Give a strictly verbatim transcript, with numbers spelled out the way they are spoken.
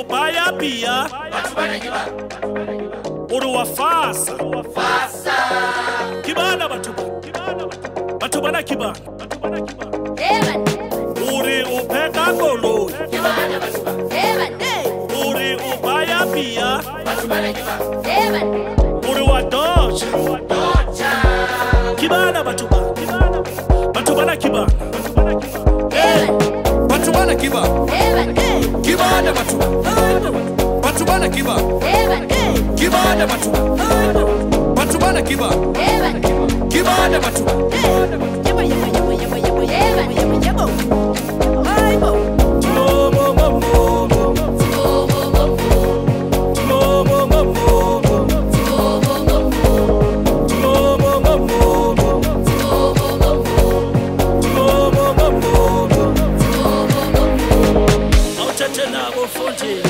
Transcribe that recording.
ubaya pia uri wafasa kibana batuba batuba na kibana uri upeka ngolo uri ubaya pia uri wadocha kibana batuba batuba na kibana batuba na kibana kibana batuba batuba na kibana kibana batuba batuba na kibana kibana batuba yebo yebo yebo yebo yebo yebo yebo aibo momo momo momo momo momo momo